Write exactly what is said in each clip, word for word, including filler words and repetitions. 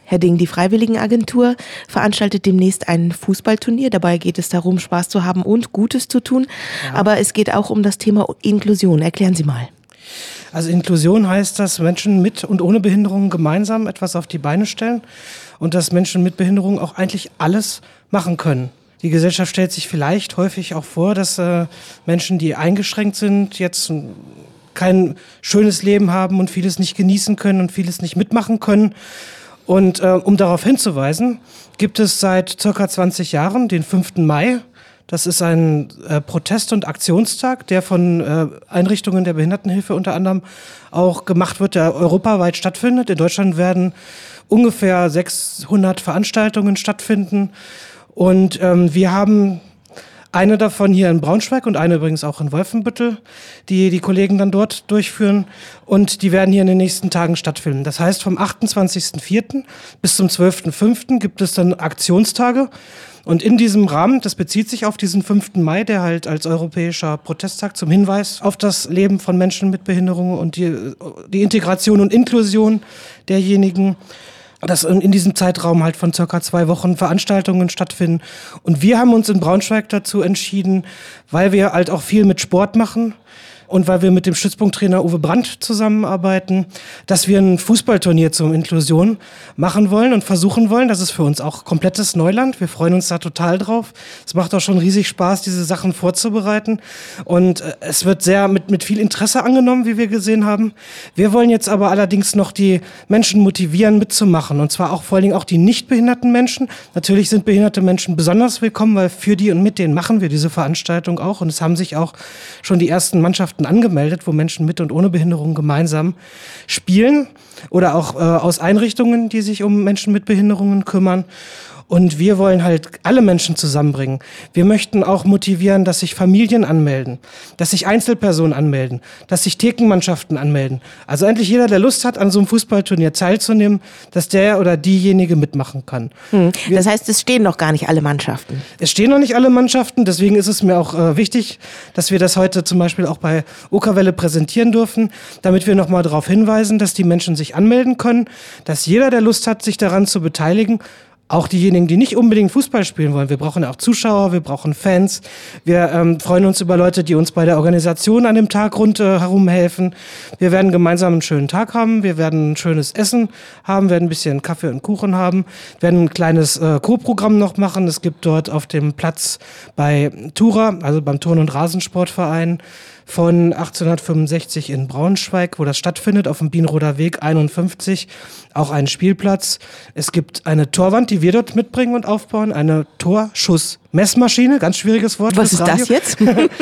Herr Ding, die Freiwilligenagentur veranstaltet demnächst ein Fußballturnier. Dabei geht es darum, Spaß zu haben und Gutes zu tun. Ja. Aber es geht auch um das Thema Inklusion. Erklären Sie mal. Also Inklusion heißt, dass Menschen mit und ohne Behinderung gemeinsam etwas auf die Beine stellen und dass Menschen mit Behinderung auch eigentlich alles machen können. Die Gesellschaft stellt sich vielleicht häufig auch vor, dass äh, Menschen, die eingeschränkt sind, jetzt kein schönes Leben haben und vieles nicht genießen können und vieles nicht mitmachen können. Und äh, um darauf hinzuweisen, gibt es seit circa zwanzig Jahren den fünften Mai. Das ist ein äh, Protest- und Aktionstag, der von äh, Einrichtungen der Behindertenhilfe unter anderem auch gemacht wird, der europaweit stattfindet. In Deutschland werden ungefähr sechshundert Veranstaltungen stattfinden. Und ähm, wir haben eine davon hier in Braunschweig und eine übrigens auch in Wolfenbüttel, die die Kollegen dann dort durchführen. Und die werden hier in den nächsten Tagen stattfinden. Das heißt, vom achtundzwanzigsten vierten bis zum zwölften fünften gibt es dann Aktionstage. Und in diesem Rahmen, das bezieht sich auf diesen fünften Mai, der halt als europäischer Protesttag zum Hinweis auf das Leben von Menschen mit Behinderung und die, die Integration und Inklusion derjenigen, dass in diesem Zeitraum halt von circa zwei Wochen Veranstaltungen stattfinden. Und wir haben uns in Braunschweig dazu entschieden, weil wir halt auch viel mit Sport machen und weil wir mit dem Stützpunkttrainer Uwe Brandt zusammenarbeiten, dass wir ein Fußballturnier zur Inklusion machen wollen und versuchen wollen. Das ist für uns auch komplettes Neuland. Wir freuen uns da total drauf. Es macht auch schon riesig Spaß, diese Sachen vorzubereiten. Und es wird sehr mit, mit viel Interesse angenommen, wie wir gesehen haben. Wir wollen jetzt aber allerdings noch die Menschen motivieren, mitzumachen. Und zwar auch vor allen Dingen auch die nicht behinderten Menschen. Natürlich sind behinderte Menschen besonders willkommen, weil für die und mit denen machen wir diese Veranstaltung auch. Und es haben sich auch schon die ersten Mannschaften angemeldet, wo Menschen mit und ohne Behinderung gemeinsam spielen oder auch äh, aus Einrichtungen, die sich um Menschen mit Behinderungen kümmern. Und wir wollen halt alle Menschen zusammenbringen. Wir möchten auch motivieren, dass sich Familien anmelden, dass sich Einzelpersonen anmelden, dass sich Thekenmannschaften anmelden. Also endlich jeder, der Lust hat, an so einem Fußballturnier teilzunehmen, dass der oder diejenige mitmachen kann. Hm. Das heißt, es stehen noch gar nicht alle Mannschaften? Es stehen noch nicht alle Mannschaften, deswegen ist es mir auch äh, wichtig, dass wir das heute zum Beispiel auch bei Okerwelle präsentieren dürfen, damit wir nochmal darauf hinweisen, dass die Menschen sich anmelden können, dass jeder, der Lust hat, sich daran zu beteiligen, auch diejenigen, die nicht unbedingt Fußball spielen wollen. Wir brauchen auch Zuschauer, wir brauchen Fans. Wir ähm, freuen uns über Leute, die uns bei der Organisation an dem Tag rundherum helfen. Wir werden gemeinsam einen schönen Tag haben. Wir werden ein schönes Essen haben, werden ein bisschen Kaffee und Kuchen haben, werden ein kleines äh, Co-Programm noch machen. Es gibt dort auf dem Platz bei Tura, also beim Turn- und Rasensportverein von achtzehnhundertfünfundsechzig in Braunschweig, wo das stattfindet, auf dem Bienroder Weg einundfünfzig, auch einen Spielplatz. Es gibt eine Torwand, die wir dort mitbringen und aufbauen, eine Torschuss-Messmaschine, ganz schwieriges Wort. Was ist Radio. Das jetzt?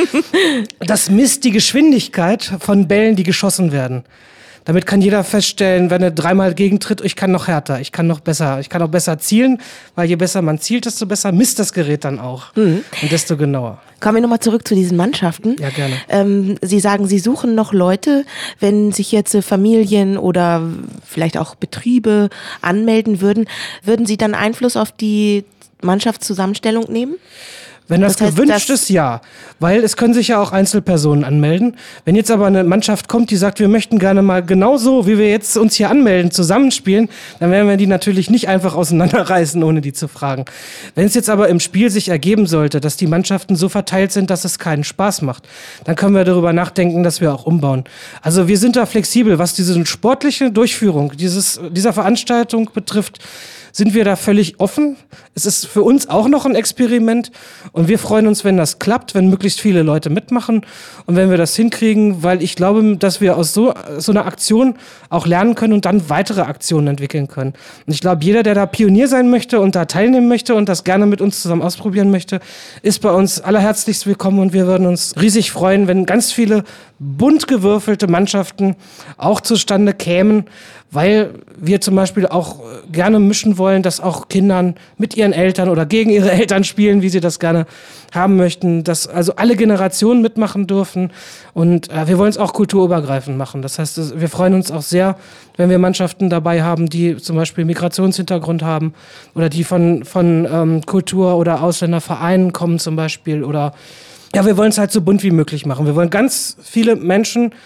Das misst die Geschwindigkeit von Bällen, die geschossen werden. Damit kann jeder feststellen, wenn er dreimal gegentritt, ich kann noch härter, ich kann noch besser, ich kann auch besser zielen, weil je besser man zielt, desto besser misst das Gerät dann auch mhm. und desto genauer. Kommen wir nochmal zurück zu diesen Mannschaften. Ja, gerne. Ähm, Sie sagen, Sie suchen noch Leute, wenn sich jetzt Familien oder vielleicht auch Betriebe anmelden würden, würden Sie dann Einfluss auf die Mannschaftszusammenstellung nehmen? Wenn das, das heißt, gewünscht das ist, ja. Weil es können sich ja auch Einzelpersonen anmelden. Wenn jetzt aber eine Mannschaft kommt, die sagt, wir möchten gerne mal genauso, wie wir jetzt uns hier anmelden, zusammenspielen, dann werden wir die natürlich nicht einfach auseinanderreißen, ohne die zu fragen. Wenn es jetzt aber im Spiel sich ergeben sollte, dass die Mannschaften so verteilt sind, dass es keinen Spaß macht, dann können wir darüber nachdenken, dass wir auch umbauen. Also wir sind da flexibel, was diese sportliche Durchführung dieses, dieser Veranstaltung betrifft, sind wir da völlig offen. Es ist für uns auch noch ein Experiment und wir freuen uns, wenn das klappt, wenn möglichst viele Leute mitmachen und wenn wir das hinkriegen, weil ich glaube, dass wir aus so, so einer Aktion auch lernen können und dann weitere Aktionen entwickeln können. Und ich glaube, jeder, der da Pionier sein möchte und da teilnehmen möchte und das gerne mit uns zusammen ausprobieren möchte, ist bei uns allerherzlichst willkommen und wir würden uns riesig freuen, wenn ganz viele bunt gewürfelte Mannschaften auch zustande kämen, weil wir zum Beispiel auch gerne mischen wollen, dass auch Kindern mit ihren Eltern oder gegen ihre Eltern spielen, wie sie das gerne haben möchten, dass also alle Generationen mitmachen dürfen und äh, wir wollen es auch kulturübergreifend machen. Das heißt, wir freuen uns auch sehr, wenn wir Mannschaften dabei haben, die zum Beispiel Migrationshintergrund haben oder die von, von ähm, Kultur- oder Ausländervereinen kommen zum Beispiel oder ja, wir wollen es halt so bunt wie möglich machen. Wir wollen ganz viele Menschen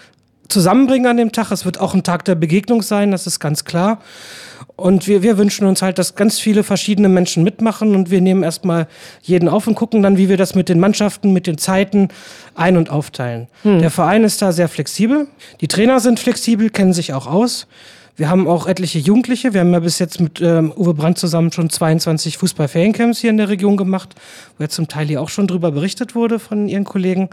zusammenbringen an dem Tag. Es wird auch ein Tag der Begegnung sein, das ist ganz klar. Und wir, wir wünschen uns halt, dass ganz viele verschiedene Menschen mitmachen und wir nehmen erstmal jeden auf und gucken dann, wie wir das mit den Mannschaften, mit den Zeiten ein- und aufteilen. Hm. Der Verein ist da sehr flexibel. Die Trainer sind flexibel, kennen sich auch aus. Wir haben auch etliche Jugendliche. Wir haben ja bis jetzt mit ähm, Uwe Brandt zusammen schon zweiundzwanzig Fußball-Feriencamps hier in der Region gemacht, wo ja zum Teil hier auch schon drüber berichtet wurde von ihren Kollegen.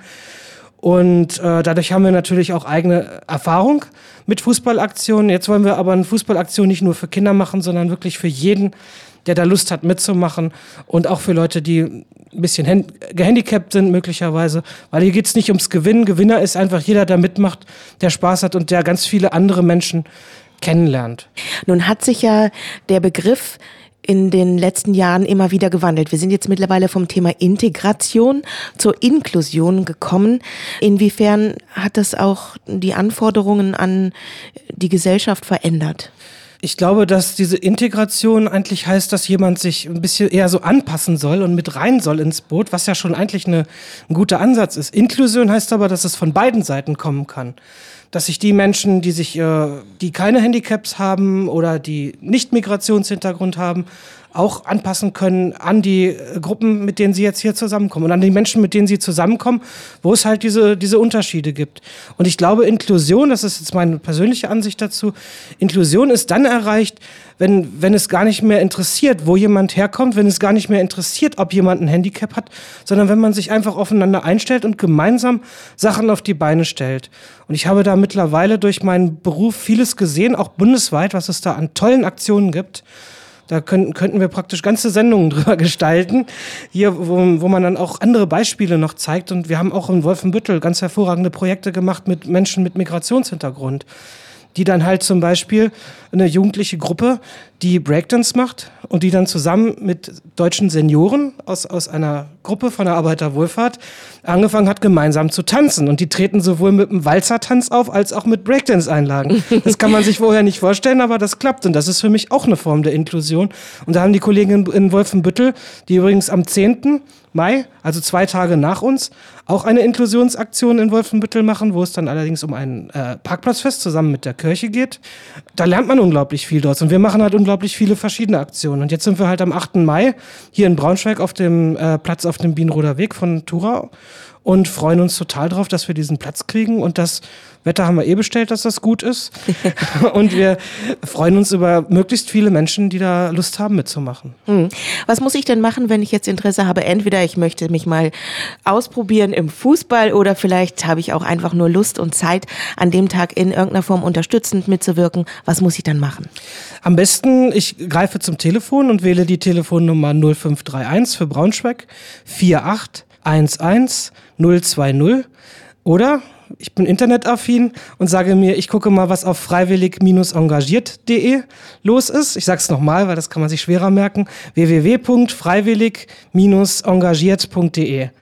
Und äh, dadurch haben wir natürlich auch eigene Erfahrung mit Fußballaktionen. Jetzt wollen wir aber eine Fußballaktion nicht nur für Kinder machen, sondern wirklich für jeden, der da Lust hat mitzumachen und auch für Leute, die ein bisschen hand- gehandicapt sind möglicherweise. Weil hier geht es nicht ums Gewinnen. Gewinner ist einfach jeder, der mitmacht, der Spaß hat und der ganz viele andere Menschen kennenlernt. Nun hat sich ja der Begriff in den letzten Jahren immer wieder gewandelt. Wir sind jetzt mittlerweile vom Thema Integration zur Inklusion gekommen. Inwiefern hat das auch die Anforderungen an die Gesellschaft verändert? Ich glaube, dass diese Integration eigentlich heißt, dass jemand sich ein bisschen eher so anpassen soll und mit rein soll ins Boot, was ja schon eigentlich eine, ein guter Ansatz ist. Inklusion heißt aber, dass es von beiden Seiten kommen kann. Dass sich die Menschen, die sich, äh, die keine Handicaps haben oder die nicht Migrationshintergrund haben, auch anpassen können an die äh, Gruppen, mit denen sie jetzt hier zusammenkommen und an die Menschen, mit denen sie zusammenkommen, wo es halt diese, diese Unterschiede gibt. Und ich glaube, Inklusion, das ist jetzt meine persönliche Ansicht dazu, Inklusion ist dann erreicht, wenn, wenn es gar nicht mehr interessiert, wo jemand herkommt, wenn es gar nicht mehr interessiert, ob jemand ein Handicap hat, sondern wenn man sich einfach aufeinander einstellt und gemeinsam Sachen auf die Beine stellt. Und ich habe da mittlerweile durch meinen Beruf vieles gesehen, auch bundesweit, was es da an tollen Aktionen gibt. Da könnten, könnten wir praktisch ganze Sendungen drüber gestalten, hier, wo, wo man dann auch andere Beispiele noch zeigt. Und wir haben auch in Wolfenbüttel ganz hervorragende Projekte gemacht mit Menschen mit Migrationshintergrund, die dann halt zum Beispiel eine jugendliche Gruppe, die Breakdance macht und die dann zusammen mit deutschen Senioren aus, aus einer Gruppe von der Arbeiterwohlfahrt angefangen hat, gemeinsam zu tanzen. Und die treten sowohl mit einem Walzertanz auf, als auch mit Breakdance-Einlagen. Das kann man sich vorher nicht vorstellen, aber das klappt. Und das ist für mich auch eine Form der Inklusion. Und da haben die Kollegen in, in Wolfenbüttel, die übrigens am zehnten Mai, also zwei Tage nach uns, auch eine Inklusionsaktion in Wolfenbüttel machen, wo es dann allerdings um ein äh, Parkplatzfest zusammen mit der Kirche geht. Da lernt man unglaublich viel dort und wir machen halt unglaublich viele verschiedene Aktionen. Und jetzt sind wir halt am achten Mai hier in Braunschweig auf dem äh, Platz auf dem Bienenroder Weg von Thurau und freuen uns total drauf, dass wir diesen Platz kriegen. Und das Wetter haben wir eh bestellt, dass das gut ist. Und wir freuen uns über möglichst viele Menschen, die da Lust haben mitzumachen. Hm. Was muss ich denn machen, wenn ich jetzt Interesse habe? Entweder ich möchte mich mal ausprobieren im Fußball oder vielleicht habe ich auch einfach nur Lust und Zeit, an dem Tag in irgendeiner Form unterstützend mitzuwirken. Was muss ich dann machen? Am besten, ich greife zum Telefon und wähle die Telefonnummer null fünf drei eins für Braunschweig vier acht eins eins null zwei null oder ich bin internetaffin und sage mir, ich gucke mal, was auf freiwillig engagiert punkt de los ist. Ich sage es nochmal, weil das kann man sich schwerer merken. w w w punkt freiwillig engagiert punkt de